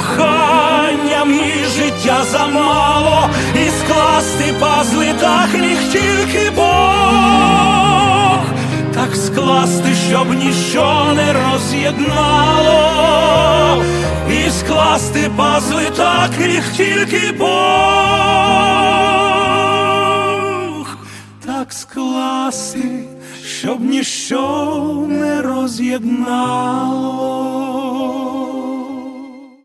коханням і життя замало, і скласти пазли так міг тільки Бог, так скласти, щоб ніщо не роз'єднало, і скласти пазли так міг тільки Бог, так скласти, щоб ніщо не роз'єднало.